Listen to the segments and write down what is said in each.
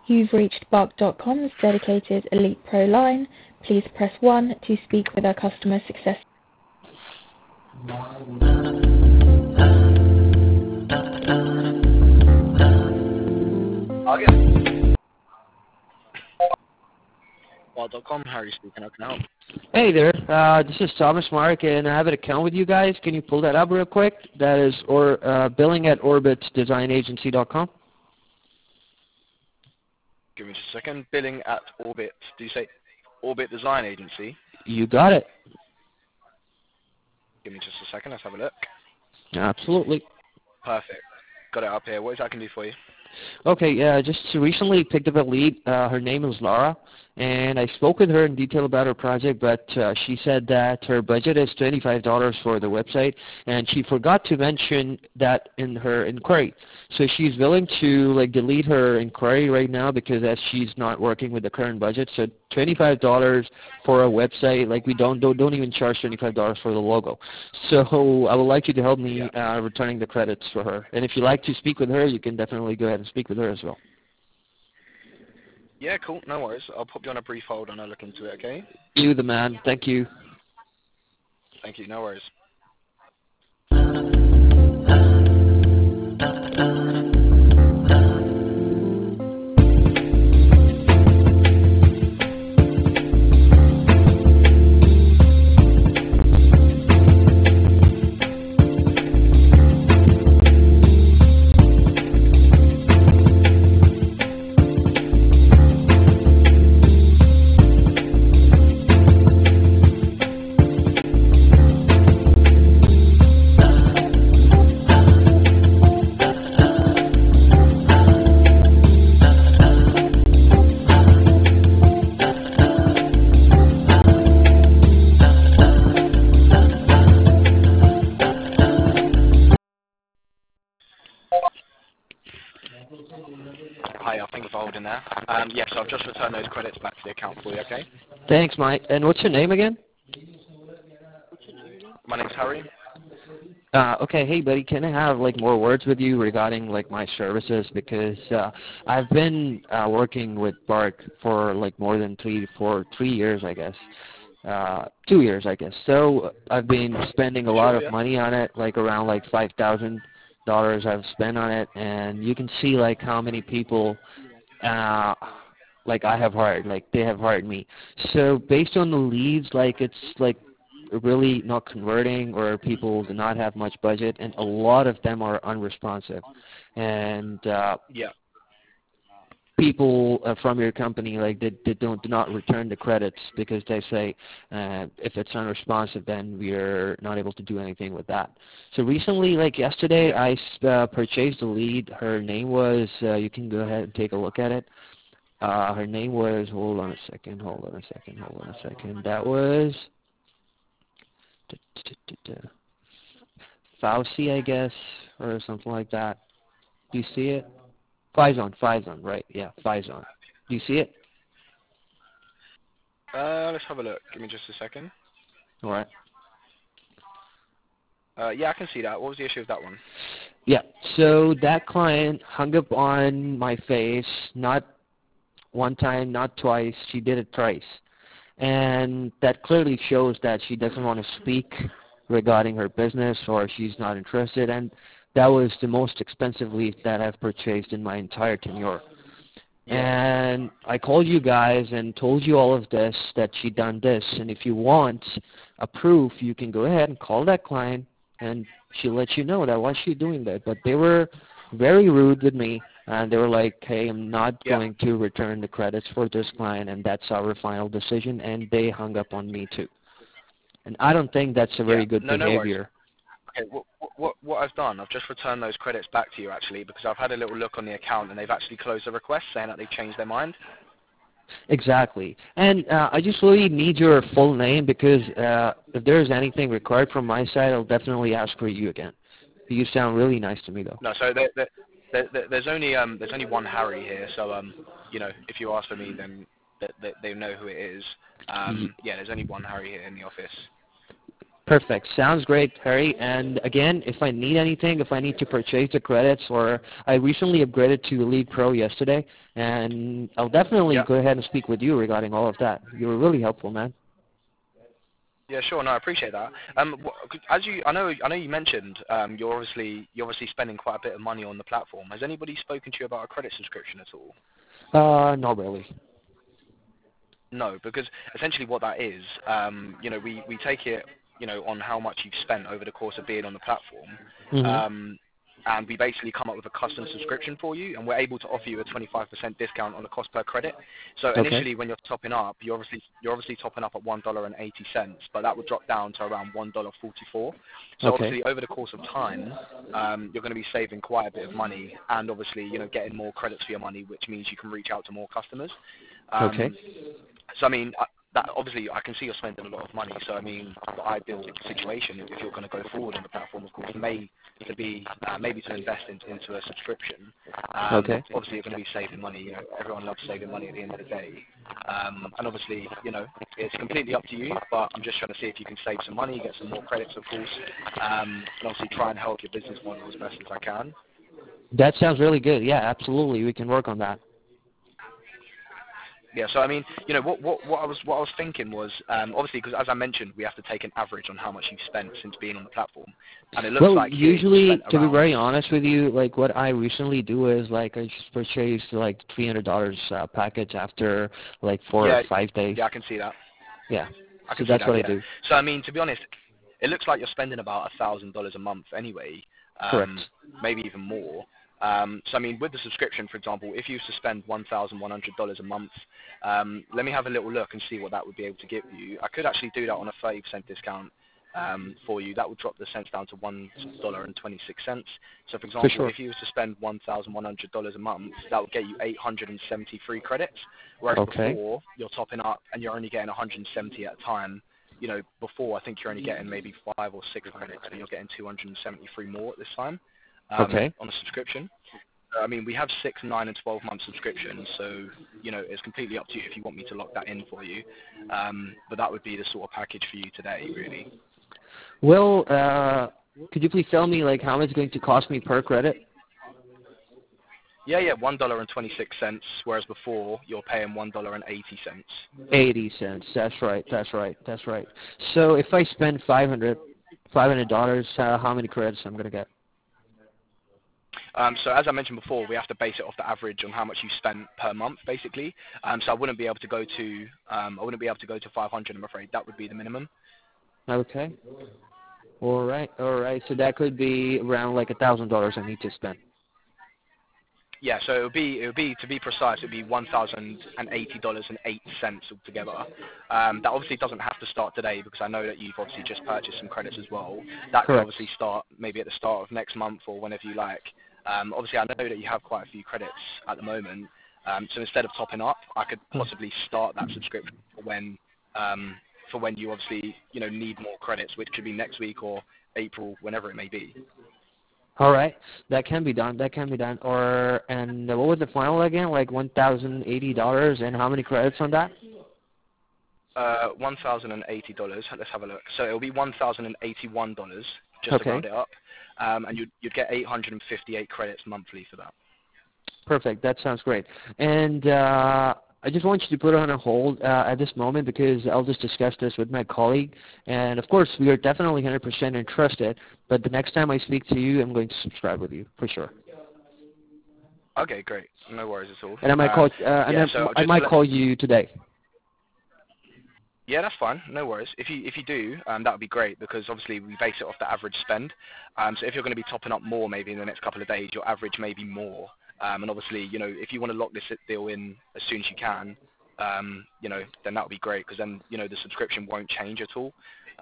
You've reached Bark.com's dedicated Elite Pro line. Please press 1 to speak with our customer success. Bark.com, Harry speaking. How can I help? Hey there, this is Thomas Mark, and I have an account with you guys. Can you pull that up real quick? That is billing at orbitdesignagency.com. Give me just a second. Billing at Orbit. Do you say Orbit Design Agency? You got it. Give me just a second. Let's have a look. Absolutely. Perfect. Got it up here. What is that I can do for you? Okay, just recently picked up a lead. Her name is Laura, and I spoke with her in detail about her project, but she said that her budget is $25 for the website, and she forgot to mention that in her inquiry. So she's willing to delete her inquiry right now because as she's not working with the current budget. So $25 for a website, we don't even charge $25 for the logo. So I would like you to help me returning the credits for her. And if you like to speak with her, you can definitely go ahead and speak with her as well. Yeah, cool. No worries. I'll pop you on a brief hold and I'll look into it, okay? You the man. Thank you. Thank you. No worries. Hi, thank you for holding there. Yes, I've just returned those credits back to the account for you, okay? Thanks, Mike. And what's your name again? My name's Harry. Okay, hey buddy, can I have more words with you regarding my services, because I've been working with Bark for more than 3 years, I guess. 2 years, I guess. So I've been spending a lot of money on it, around $5,000 I've spent on it, and you can see how many people I have hired, they have hired me. So based on the leads, it's really not converting, or people do not have much budget, and a lot of them are unresponsive. And people from your company they do not return the credits because they say if it's unresponsive, then we're not able to do anything with that. So recently, yesterday, I purchased a lead. Her name was you can go ahead and take a look at it. Her name was, hold on a second, that was Fauci, I guess, or something like that. Do you see it? Faison, right? Yeah, Faison. Do you see it? Let's have a look. Give me just a second. All right. Yeah, I can see that. What was the issue with that one? Yeah, so that client hung up on my face, not one time, not twice. She did it thrice. And that clearly shows that she doesn't want to speak regarding her business, or she's not interested. And that was the most expensive lead that I've purchased in my entire tenure. And I called you guys and told you all of this, that she done this. And if you want a proof, you can go ahead and call that client, and she'll let you know that why she's doing that. But they were very rude with me, and they were like, hey, I'm not going to return the credits for this client, and that's our final decision. And they hung up on me too. And I don't think that's a very good behavior. Okay, what I've done, I've just returned those credits back to you, actually, because I've had a little look on the account, and they've actually closed the request, saying that they've changed their mind. Exactly. And I just really need your full name, because if there's anything required from my side, I'll definitely ask for you again. You sound really nice to me, though. No, so there's only one Harry here, so if you ask for me, then they know who it is. Yeah, there's only one Harry here in the office. Perfect. Sounds great, Harry. And again, if I need anything, if I need to purchase the credits, or I recently upgraded to Elite Pro yesterday, and I'll definitely Yeah. go ahead and speak with you regarding all of that. You were really helpful, man. Yeah, sure. No, I appreciate that. I know you mentioned you're obviously spending quite a bit of money on the platform. Has anybody spoken to you about a credit subscription at all? Not really. No, because essentially what that is, we take it, on how much you've spent over the course of being on the platform, Mm-hmm. and we basically come up with a custom subscription for you, and we're able to offer you a 25% discount on the cost per credit. So Okay. initially, when you're topping up, you're obviously topping up at $1.80, but that would drop down to around $1.44. So Okay. obviously, over the course of time, you're going to be saving quite a bit of money, and obviously, getting more credits for your money, which means you can reach out to more customers. Okay. So I mean, that obviously I can see you're spending a lot of money. So I mean, the ideal situation, if you're going to go forward on the platform, of course, maybe to invest into a subscription. Okay. Obviously, you're going to be saving money. Everyone loves saving money at the end of the day. And obviously, it's completely up to you. But I'm just trying to see if you can save some money, get some more credits, of course, and obviously try and help your business model as best as I can. That sounds really good. Yeah, absolutely. We can work on that. Yeah, so I mean, what I was thinking was, obviously, because as I mentioned, we have to take an average on how much you've spent since being on the platform, and it looks Well, like here you've usually, spent to be around. very honest with you, like what I recently do is like I just purchase like $300 package after like 4 or 5 days. Yeah, I can see that. Yeah. I So can see that's that. what I Yeah. do. So I mean, to be honest, it looks like you're spending about $1,000 a month anyway, Correct. maybe even more. So I mean, with the subscription, for example, if you used to spend $1,100 a month, let me have a little look and see what that would be able to give you. I could actually do that on a 30% discount for you. That would drop the cents down to $1.26. So for example, sure. if you was to spend $1,100 a month, that would get you 873 credits, whereas Okay. before you're topping up and you're only getting 170 at a time. Before I think you're only getting maybe 5 or 6 credits, but you're getting 273 more at this time Okay. on a subscription. I mean, we have 6, 9, and 12-month subscriptions, so it's completely up to you if you want me to lock that in for you. But that would be the sort of package for you today, really. Well, could you please tell me like how much it's going to cost me per credit? Yeah, $1.26, whereas before you're paying $1.80. 80 cents. That's right. So if I spend $500, how many credits I'm gonna get? So as I mentioned before, we have to base it off the average on how much you spent per month, basically. So I wouldn't be able to go to 500. I'm afraid that would be the minimum. Okay. All right. So that could be around like $1,000 I need to spend. Yeah, so it would be to be precise, it would be $1,080.08 altogether. That obviously doesn't have to start today because I know that you've obviously just purchased some credits as well. That could Correct. obviously start maybe at the start of next month or whenever you like. Obviously, I know that you have quite a few credits at the moment. So instead of topping up, I could possibly start that subscription for when you obviously need more credits, which could be next week or April, whenever it may be. All right. That can be done. And what was the final again? Like $1,080, and how many credits on that? $1,080. Let's have a look. So it'll be $1,081, just to Okay. round it up, and you'd get 858 credits monthly for that. Perfect. That sounds great. And I just want you to put it on a hold at this moment because I'll just discuss this with my colleague. And, of course, we are definitely 100% interested, but the next time I speak to you, I'm going to subscribe with you, for sure. Okay, great. No worries at all. And I might call you today. Yeah, that's fine. No worries. If you do, that would be great because obviously we base it off the average spend. So if you're going to be topping up more maybe in the next couple of days, your average may be more. And obviously, if you want to lock this deal in as soon as you can, then that would be great because then, the subscription won't change at all.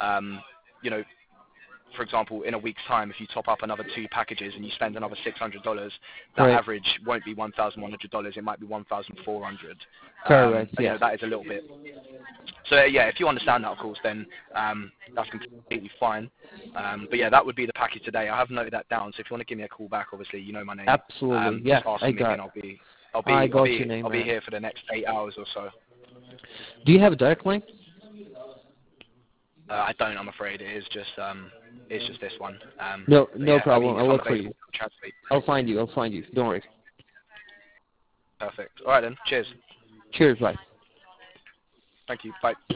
For example, in a week's time, if you top up another 2 packages and you spend another $600, that Right. average won't be $1,100. It might be $1,400. Correct, yeah. That is a little bit. So yeah, if you understand that, of course, then that's completely fine. But yeah, that would be the package today. I have noted that down. So if you want to give me a call back, obviously you know my name. Absolutely. Yeah, just ask I me got and it. I'll be here for the next 8 hours or so. Do you have a direct line? I don't, I'm afraid. It's just this one. No, But no yeah, I problem. mean, if I'll I'm look for you. available, translate. I'll find you. I'll find you. Don't worry. Perfect. All right then. Cheers. Cheers. Bye. Thank you. Bye.